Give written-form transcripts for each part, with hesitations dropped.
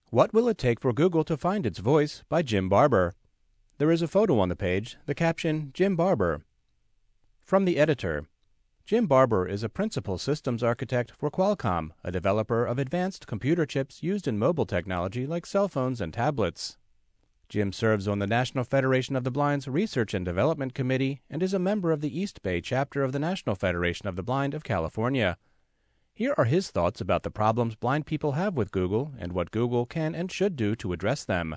What Will It Take for Google to Find Its Voice by Jim Barber. There is a photo on the page, the caption, Jim Barber. From the editor. Jim Barber is a principal systems architect for Qualcomm, a developer of advanced computer chips used in mobile technology like cell phones and tablets. Jim serves on the National Federation of the Blind's Research and Development Committee and is a member of the East Bay chapter of the National Federation of the Blind of California. Here are his thoughts about the problems blind people have with Google and what Google can and should do to address them.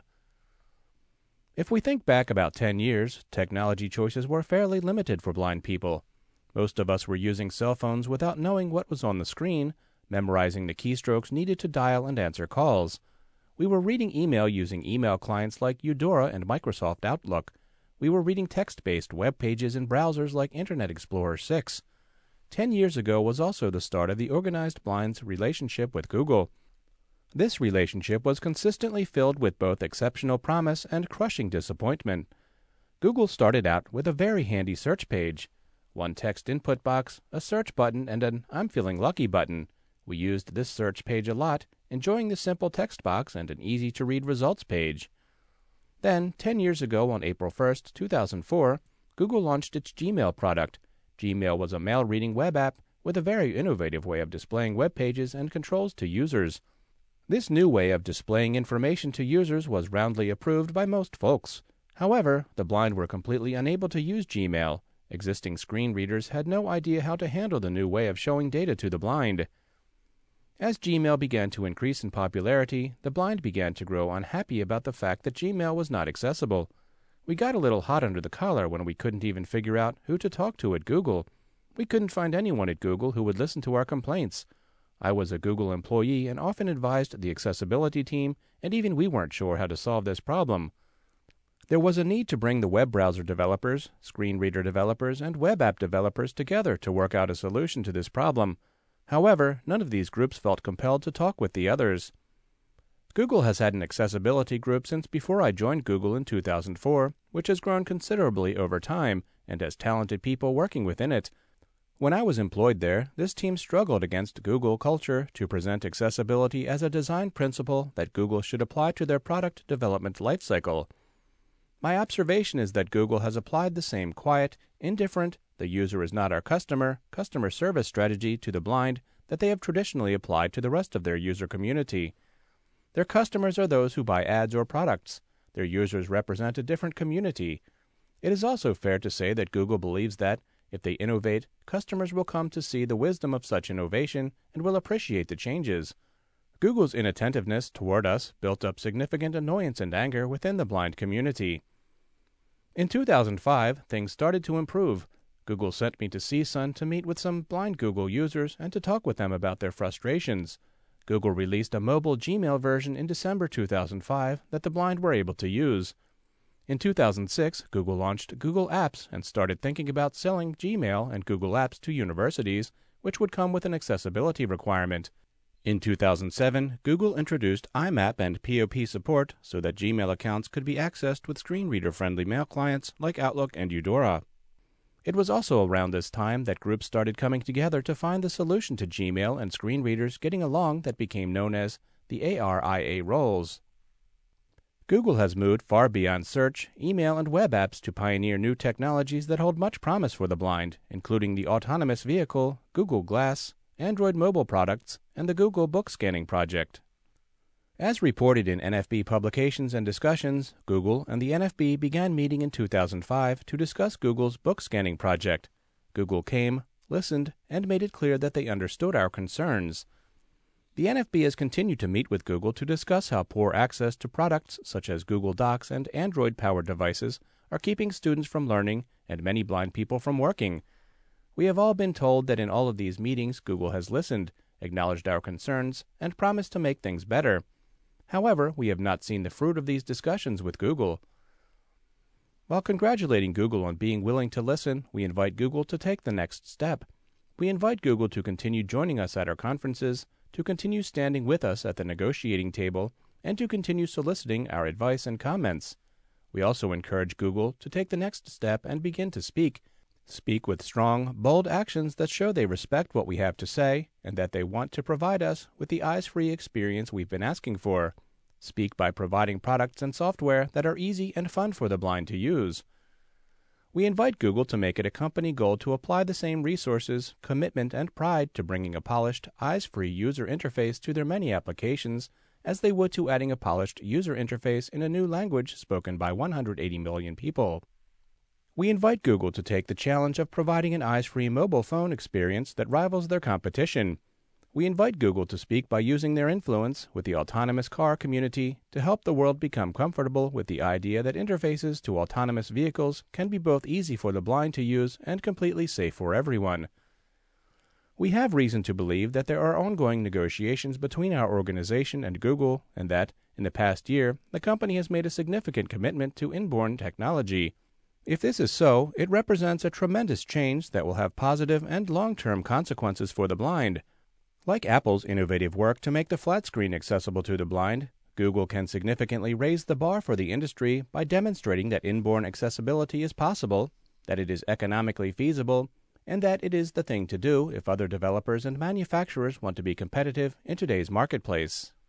If we think back about 10 years, technology choices were fairly limited for blind people. Most of us were using cell phones without knowing what was on the screen, memorizing the keystrokes needed to dial and answer calls. We were reading email using email clients like Eudora and Microsoft Outlook. We were reading text-based web pages in browsers like Internet Explorer 6. 10 years ago was also the start of the organized blind's relationship with Google. This relationship was consistently filled with both exceptional promise and crushing disappointment. Google started out with a very handy search page. One text input box, a search button, and an I'm feeling lucky button. We used this search page a lot, enjoying the simple text box and an easy-to-read results page. Then, 10 years ago on April 1, 2004, Google launched its Gmail product. Gmail was a mail-reading web app with a very innovative way of displaying web pages and controls to users. This new way of displaying information to users was roundly approved by most folks. However, the blind were completely unable to use Gmail. Existing screen readers had no idea how to handle the new way of showing data to the blind. As Gmail began to increase in popularity, the blind began to grow unhappy about the fact that Gmail was not accessible. We got a little hot under the collar when we couldn't even figure out who to talk to at Google. We couldn't find anyone at Google who would listen to our complaints. I was a Google employee and often advised the accessibility team, and even we weren't sure how to solve this problem. There was a need to bring the web browser developers, screen reader developers, and web app developers together to work out a solution to this problem. However, none of these groups felt compelled to talk with the others. Google has had an accessibility group since before I joined Google in 2004, which has grown considerably over time and has talented people working within it. When I was employed there, this team struggled against Google culture to present accessibility as a design principle that Google should apply to their product development lifecycle. My observation is that Google has applied the same quiet, indifferent, the user is not our customer service strategy to the blind that they have traditionally applied to the rest of their user community. Their customers are those who buy ads or products. Their users represent a different community. It is also fair to say that Google believes that, if they innovate, customers will come to see the wisdom of such innovation and will appreciate the changes. Google's inattentiveness toward us built up significant annoyance and anger within the blind community. In 2005, things started to improve. Google sent me to CSUN to meet with some blind Google users and to talk with them about their frustrations. Google released a mobile Gmail version in December 2005 that the blind were able to use. In 2006, Google launched Google Apps and started thinking about selling Gmail and Google Apps to universities, which would come with an accessibility requirement. In 2007, Google introduced IMAP and POP support so that Gmail accounts could be accessed with screen reader-friendly mail clients like Outlook and Eudora. It was also around this time that groups started coming together to find the solution to Gmail and screen readers getting along that became known as the ARIA roles. Google has moved far beyond search, email, and web apps to pioneer new technologies that hold much promise for the blind, including the autonomous vehicle, Google Glass, Android mobile products, and the Google Book Scanning Project. As reported in NFB Publications and Discussions, Google and the NFB began meeting in 2005 to discuss Google's book scanning project. Google came, listened, and made it clear that they understood our concerns. The NFB has continued to meet with Google to discuss how poor access to products such as Google Docs and Android-powered devices are keeping students from learning and many blind people from working. We have all been told that in all of these meetings Google has listened, acknowledged our concerns, and promised to make things better. However, we have not seen the fruit of these discussions with Google. While congratulating Google on being willing to listen, we invite Google to take the next step. We invite Google to continue joining us at our conferences, to continue standing with us at the negotiating table, and to continue soliciting our advice and comments. We also encourage Google to take the next step and begin to speak with strong, bold actions that show they respect what we have to say and that they want to provide us with the eyes-free experience we've been asking for. speak by providing products and software that are easy and fun for the blind to use. We invite Google to make it a company goal to apply the same resources, commitment, and pride to bringing a polished, eyes-free user interface to their many applications as they would to adding a polished user interface in a new language spoken by 180 million people. We invite Google to take the challenge of providing an eyes-free mobile phone experience that rivals their competition. We invite Google to speak by using their influence with the autonomous car community to help the world become comfortable with the idea that interfaces to autonomous vehicles can be both easy for the blind to use and completely safe for everyone. We have reason to believe that there are ongoing negotiations between our organization and Google, and that, in the past year, the company has made a significant commitment to inborn technology. If this is so, it represents a tremendous change that will have positive and long-term consequences for the blind. Like Apple's innovative work to make the flat screen accessible to the blind, Google can significantly raise the bar for the industry by demonstrating that inborn accessibility is possible, that it is economically feasible, and that it is the thing to do if other developers and manufacturers want to be competitive in today's marketplace.